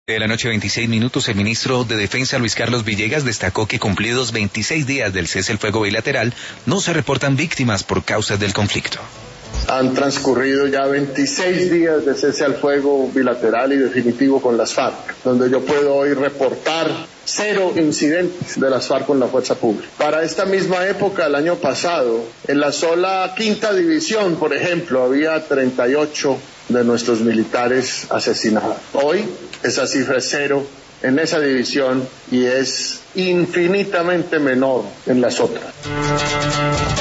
De la noche 26 minutos, el ministro de Defensa Luis Carlos Villegas destacó que cumplidos 26 días del cese el fuego bilateral, no se reportan víctimas por causas del conflicto. Han transcurrido ya 26 días de cese al fuego bilateral y definitivo con las FARC, donde yo puedo hoy reportar 0 incidentes de las FARC con la fuerza pública. Para esta misma época, el año pasado, en la sola 5ª división, por ejemplo, había 38 de nuestros militares asesinados. Hoy esa cifra es 0 en esa división y es infinitamente menor en las otras.